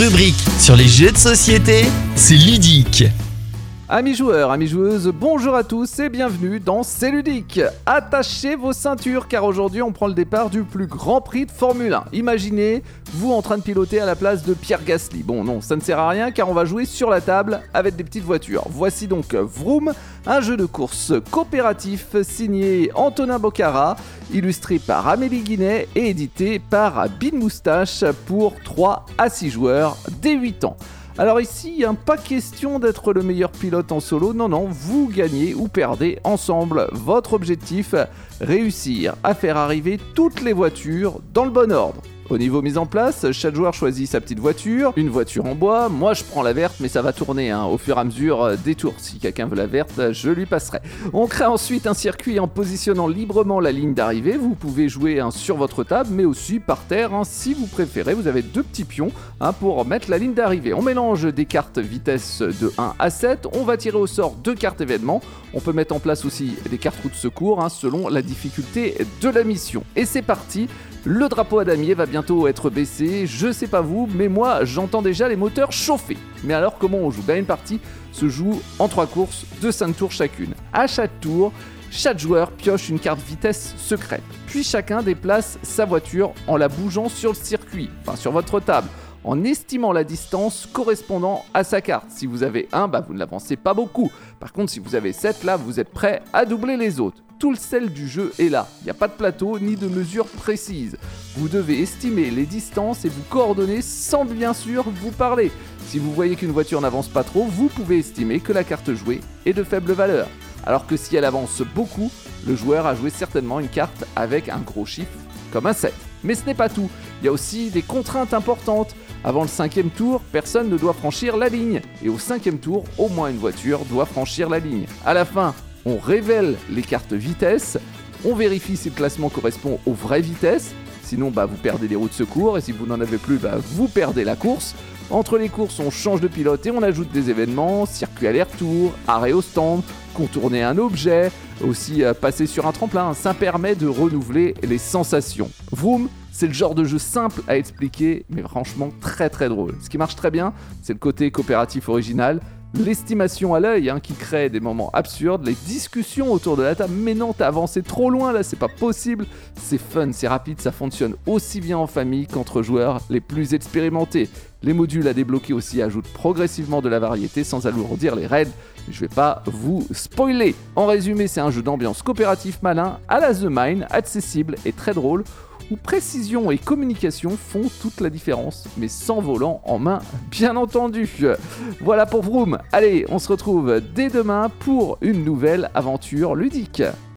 rubrique sur les jeux de société, c'est ludique. Amis joueurs, amis joueuses, bonjour à tous et bienvenue dans C'est ludique. Attachez vos ceintures car aujourd'hui on prend le départ du plus grand prix de Formule 1. Imaginez vous en train de piloter à la place de Pierre Gasly. Bon non, ça ne sert à rien car on va jouer sur la table avec des petites voitures. Voici donc Vroom, un jeu de course coopératif signé Antonin Bocara, illustré par Amélie Guinet et édité par Bin Moustache pour 3 à 6 joueurs dès 8 ans. Alors ici, pas question d'être le meilleur pilote en solo, non, vous gagnez ou perdez ensemble. Votre objectif, réussir à faire arriver toutes les voitures dans le bon ordre. Au niveau mise en place, chaque joueur choisit sa petite voiture, une voiture en bois. Moi je prends la verte mais ça va tourner au fur et à mesure des tours. Si quelqu'un veut la verte, je lui passerai. On crée ensuite un circuit en positionnant librement la ligne d'arrivée. Vous pouvez jouer sur votre table mais aussi par terre si vous préférez. Vous avez 2 petits pions pour mettre la ligne d'arrivée. On mélange des cartes vitesse de 1 à 7. On va tirer au sort 2 cartes événements. On peut mettre en place aussi des cartes roue de secours selon la difficulté de la mission. Et c'est parti. Le drapeau à damier va bientôt être baissé, je sais pas vous, mais moi j'entends déjà les moteurs chauffer. Mais alors comment on joue ? Une partie se joue en 3 courses de 5 tours chacune. À chaque tour, chaque joueur pioche une carte vitesse secrète. Puis chacun déplace sa voiture en la bougeant sur le circuit, sur votre table, en estimant la distance correspondant à sa carte. Si vous avez 1, vous ne l'avancez pas beaucoup. Par contre, si vous avez 7, là, vous êtes prêt à doubler les autres. Tout le sel du jeu est là. Il n'y a pas de plateau ni de mesures précises. Vous devez estimer les distances et vous coordonner sans bien sûr vous parler. Si vous voyez qu'une voiture n'avance pas trop, vous pouvez estimer que la carte jouée est de faible valeur. Alors que si elle avance beaucoup, le joueur a joué certainement une carte avec un gros chiffre comme un 7. Mais ce n'est pas tout. Il y a aussi des contraintes importantes. Avant le 5e tour, personne ne doit franchir la ligne. Et au 5e tour, au moins une voiture doit franchir la ligne. À la fin, on révèle les cartes vitesse, on vérifie si le classement correspond aux vraies vitesses, sinon vous perdez les roues de secours et si vous n'en avez plus, vous perdez la course. Entre les courses, on change de pilote et on ajoute des événements, circuit aller-retour, arrêt au stand, contourner un objet, aussi passer sur un tremplin. Ça permet de renouveler les sensations. Vroom, c'est le genre de jeu simple à expliquer, mais franchement très très drôle. Ce qui marche très bien, c'est le côté coopératif original, l'estimation à l'œil qui crée des moments absurdes, les discussions autour de la table. Mais non, t'as avancé trop loin là, c'est pas possible. C'est fun, c'est rapide, ça fonctionne aussi bien en famille qu'entre joueurs les plus expérimentés. Les modules à débloquer aussi ajoutent progressivement de la variété sans alourdir les raids. Je vais pas vous spoiler. En résumé, c'est un jeu d'ambiance coopératif malin à la The Mine, accessible et très drôle, où précision et communication font toute la différence, mais sans volant en main, bien entendu. Voilà pour Vroom. Allez, on se retrouve dès demain pour une nouvelle aventure ludique.